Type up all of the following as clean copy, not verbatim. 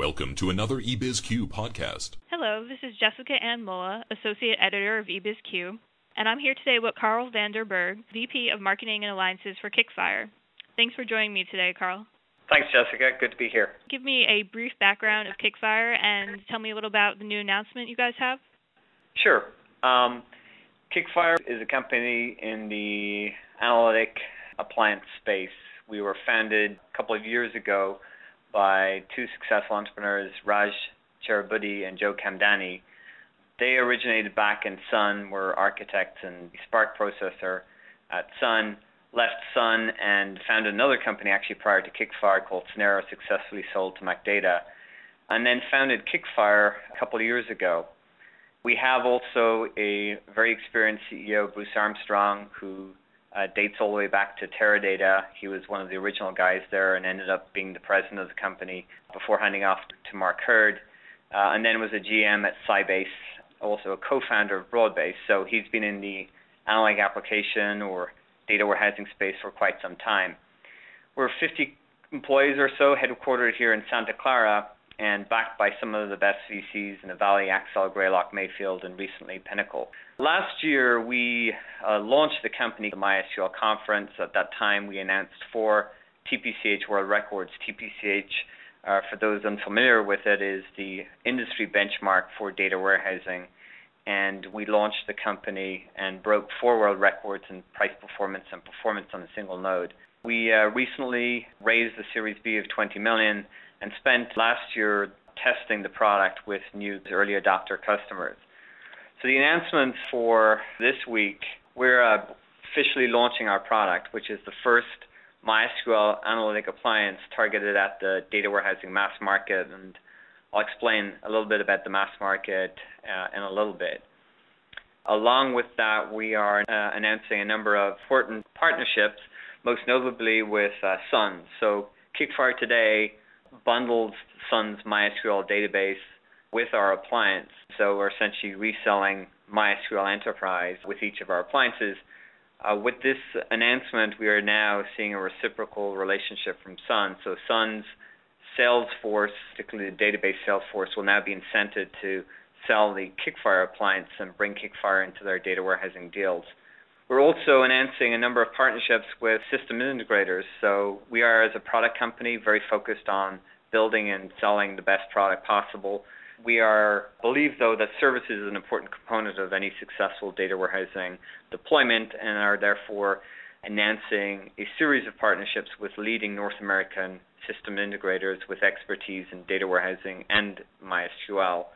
Welcome to another eBizQ podcast. Hello, this is Jessica Ann Mulla, Associate Editor of eBizQ, and I'm here today with Carl Vanderberg, VP of Marketing and Alliances for Kickfire. Thanks for joining me today, Carl. Thanks, Jessica. Good to be here. Give me a brief background of Kickfire and tell me a little about the new announcement you guys have. Sure. Kickfire is a company in the analytic appliance space. We were founded a couple of years ago by two successful entrepreneurs, Raj Cherabudi and Joe Kamdani. They originated back in Sun, were architects and Spark processor at Sun, left Sun and founded another company actually prior to Kickfire called Cinero, successfully sold to MacData, and then founded Kickfire a couple of years ago. We have also a very experienced CEO, Bruce Armstrong, who dates all the way back to Teradata. He was one of the original guys there and ended up being the president of the company before handing off to Mark Hurd, and then was a GM at Sybase, also a co-founder of Broadbase. So he's been in the analytic application or data warehousing space for quite some time. We're 50 employees or so, headquartered here in Santa Clara, and backed by some of the best VCs in the Valley, Accel, Greylock, Mayfield, and recently Pinnacle. Last year, we launched the company at the MySQL conference. At that time, we announced 4 TPCH world records. TPCH, for those unfamiliar with it, is the industry benchmark for data warehousing. And we launched the company and broke 4 world records in price performance and performance on a single node. We recently raised the Series B of $20 million and spent last year testing the product with new early adopter customers. So the announcements for this week, we're officially launching our product, which is the first MySQL analytic appliance targeted at the data warehousing mass market, and I'll explain a little bit about the mass market in a little bit. Along with that, we are announcing a number of important partnerships, most notably with Sun. So Kickfire today bundles Sun's MySQL database with our appliance. So we're essentially reselling MySQL Enterprise with each of our appliances. With this announcement, we are now seeing a reciprocal relationship from Sun. So Sun's sales force, particularly the database sales force, will now be incented to sell the Kickfire appliance and bring Kickfire into their data warehousing deals. We're also announcing a number of partnerships with system integrators. So we are, as a product company, very focused on building and selling the best product possible. We believe, though, that services is an important component of any successful data warehousing deployment, and are therefore announcing a series of partnerships with leading North American system integrators with expertise in data warehousing and MySQL.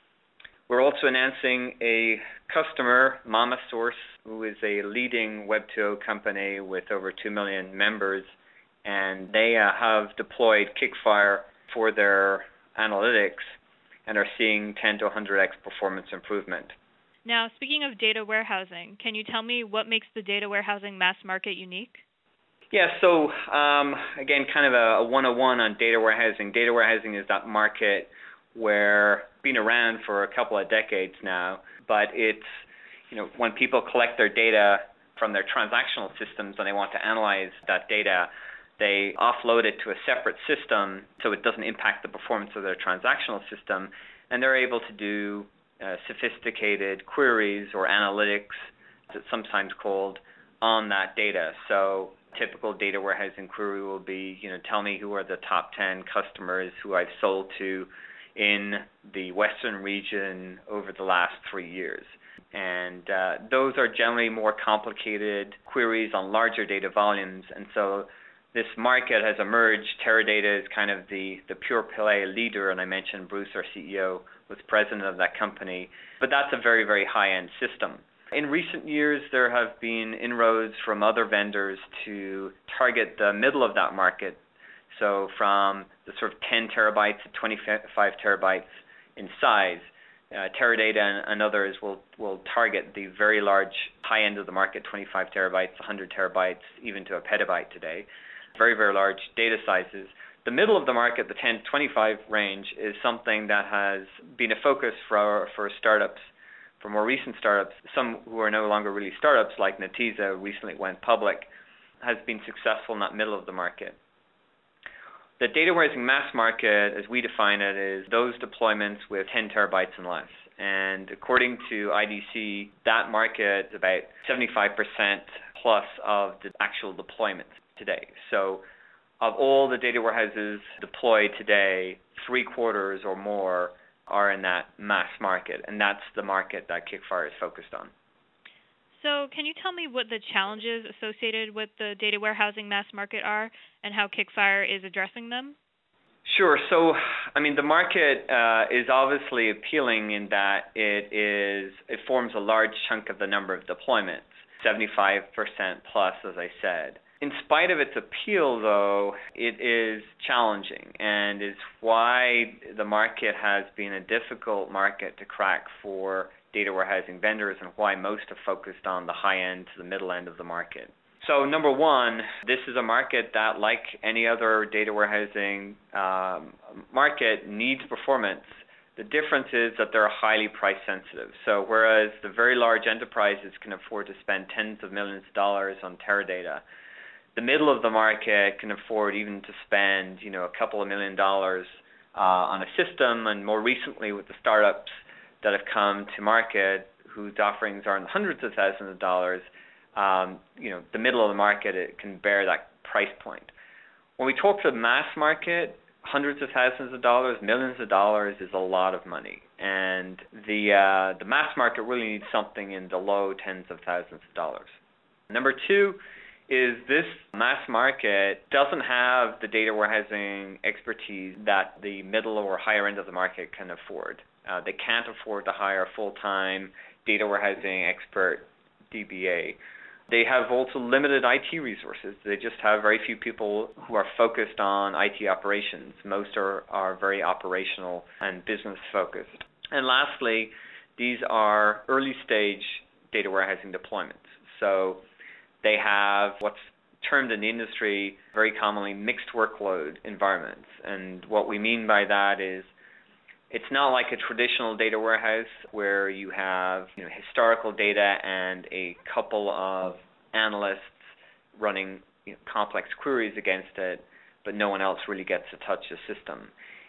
We're also announcing a customer, MamaSource, who is a leading Web 2.0 company with over 2 million members, and they have deployed Kickfire for their analytics and are seeing 10 to 100x performance improvement. Now, speaking of data warehousing, can you tell me what makes the data warehousing mass market unique? Yeah, so again, kind of a 101 on data warehousing. Data warehousing is that market where been around for a couple of decades now, but it's, when people collect their data from their transactional systems and they want to analyze that data, they offload it to a separate system so it doesn't impact the performance of their transactional system, and they're able to do sophisticated queries or analytics, as it's sometimes called, on that data. So typical data warehousing query will be, tell me who are the top 10 customers who I've sold to in the Western region over the last 3 years. And those are generally more complicated queries on larger data volumes. And so this market has emerged. Teradata is kind of the pure play leader, and I mentioned Bruce, our CEO, was president of that company. But that's a very, very high-end system. In recent years, there have been inroads from other vendors to target the middle of that market. So from the sort of 10 terabytes to 25 terabytes in size, Teradata and others will target the very large high end of the market, 25 terabytes, 100 terabytes, even to a petabyte today. Very, very large data sizes. The middle of the market, the 10 to 25 range, is something that has been a focus for startups, for more recent startups. Some who are no longer really startups, like Netezza, recently went public, has been successful in that middle of the market. The data warehousing mass market, as we define it, is those deployments with 10 terabytes and less. And according to IDC, that market is about 75% plus of the actual deployments today. So of all the data warehouses deployed today, 3/4 or more are in that mass market, and that's the market that Kickfire is focused on. So can you tell me what the challenges associated with the data warehousing mass market are and how Kickfire is addressing them? Sure. So, the market is obviously appealing in that it forms a large chunk of the number of deployments, 75% plus, as I said. In spite of its appeal, though, it is challenging, and is why the market has been a difficult market to crack for data warehousing vendors, and why most have focused on the high end to the middle end of the market. So number one, this is a market that, like any other data warehousing market, needs performance. The difference is that they're highly price sensitive. So whereas the very large enterprises can afford to spend tens of millions of dollars on Teradata, the middle of the market can afford even to spend, a couple of $1 million on a system, and more recently with the startups that have come to market whose offerings are in the hundreds of thousands of dollars, the middle of the market, it can bear that price point. When we talk to the mass market, hundreds of thousands of dollars, millions of dollars is a lot of money, and the mass market really needs something in the low tens of thousands of dollars. Number two is this mass market doesn't have the data warehousing expertise that the middle or higher end of the market can afford. They can't afford to hire a full-time data warehousing expert DBA. They have also limited IT resources. They just have very few people who are focused on IT operations. Most are very operational and business focused. And lastly, these are early stage data warehousing deployments. So they have what's termed in the industry very commonly mixed workload environments. And what we mean by that is it's not like a traditional data warehouse where you have historical data and a couple of analysts running complex queries against it, but no one else really gets to touch the system.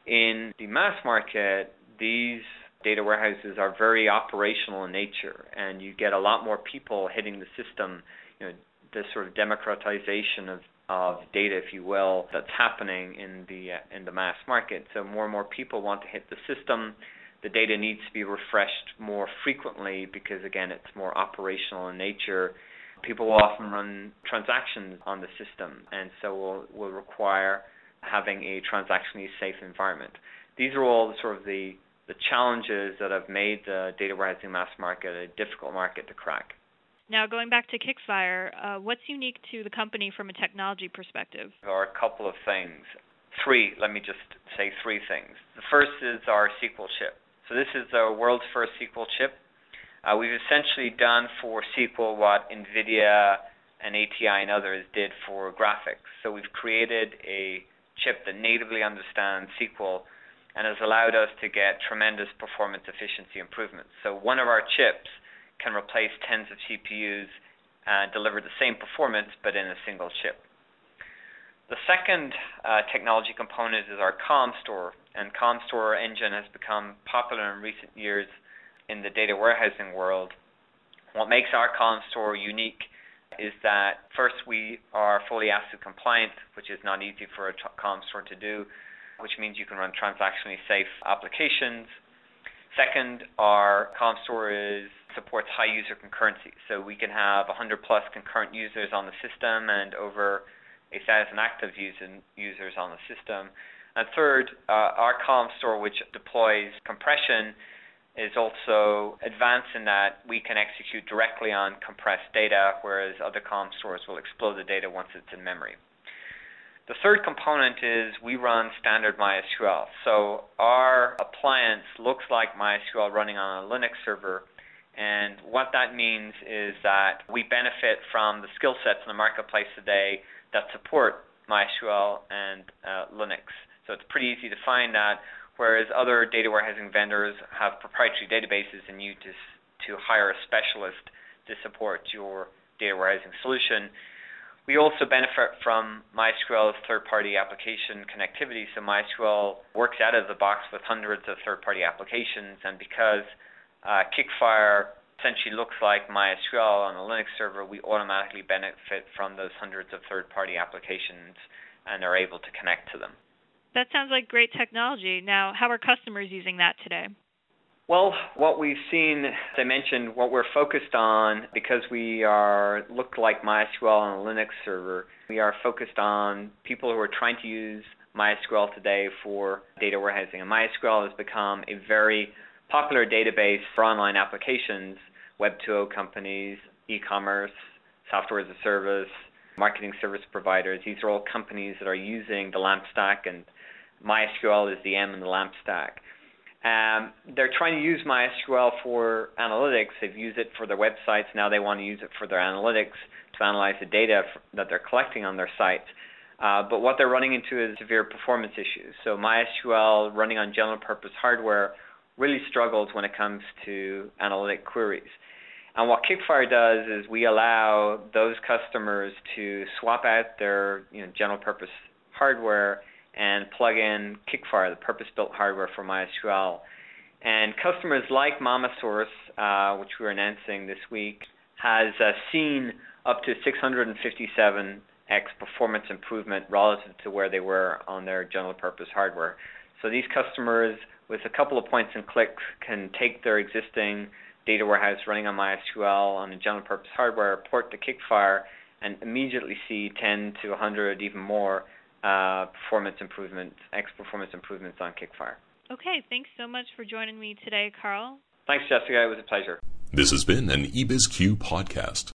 In the mass market, these data warehouses are very operational in nature, and you get a lot more people hitting the system. This sort of democratization of data, if you will, that's happening in the mass market. So more and more people want to hit the system. The data needs to be refreshed more frequently because, again, it's more operational in nature. People will often run transactions on the system, and so will require having a transactionally safe environment. These are all sort of the challenges that have made the data warehousing mass market a difficult market to crack. Now, going back to Kickfire, what's unique to the company from a technology perspective? There are a couple of things. Let me just say three things. The first is our SQL chip. So this is the world's first SQL chip. We've essentially done for SQL what NVIDIA and ATI and others did for graphics. So we've created a chip that natively understands SQL and has allowed us to get tremendous performance efficiency improvements. So one of our chips can replace tens of CPUs and deliver the same performance but in a single chip. The second technology component is our COM-Store, and COM-Store engine has become popular in recent years in the data warehousing world. What makes our COM-Store unique is that first, we are fully ACID compliant, which is not easy for a COM-Store to do, which means you can run transactionally safe applications. Second, our COM-Store supports high user concurrency, so we can have 100 plus concurrent users on the system and over 1,000 active users on the system. And third, our COM-Store, which deploys compression, is also advanced in that we can execute directly on compressed data, whereas other COM-Stores will explode the data once it's in memory. The third component is we run standard MySQL. So our appliance looks like MySQL running on a Linux server, and what that means is that we benefit from the skill sets in the marketplace today that support MySQL and Linux. So it's pretty easy to find that, whereas other data warehousing vendors have proprietary databases and you to hire a specialist to support your data warehousing solution. We also benefit from MySQL's third-party application connectivity. So MySQL works out of the box with hundreds of third-party applications, and because Kickfire essentially looks like MySQL on a Linux server, we automatically benefit from those hundreds of third-party applications and are able to connect to them. That sounds like great technology. Now, how are customers using that today? Well, what we've seen, as I mentioned, what we're focused on, because we look like MySQL on a Linux server, we are focused on people who are trying to use MySQL today for data warehousing. And MySQL has become a very popular database for online applications, Web 2.0 companies, e-commerce, software as a service, marketing service providers. These are all companies that are using the LAMP stack, and MySQL is the M in the LAMP stack. They're trying to use MySQL for analytics. They've used it for their websites. Now they want to use it for their analytics to analyze the data that they're collecting on their sites. But what they're running into is severe performance issues. So MySQL running on general purpose hardware really struggles when it comes to analytic queries. And what Kickfire does is we allow those customers to swap out their general purpose hardware and plug in Kickfire, the purpose-built hardware for MySQL. And customers like MamaSource, which we're announcing this week, has seen up to 657x performance improvement relative to where they were on their general purpose hardware. So these customers, with a couple of points and clicks, can take their existing data warehouse running on MySQL on a general purpose hardware, port to Kickfire, and immediately see 10 to 100, even more, performance improvements on Kickfire. Okay, thanks so much for joining me today, Carl. Thanks, Jessica. It was a pleasure. This has been an eBizQ podcast.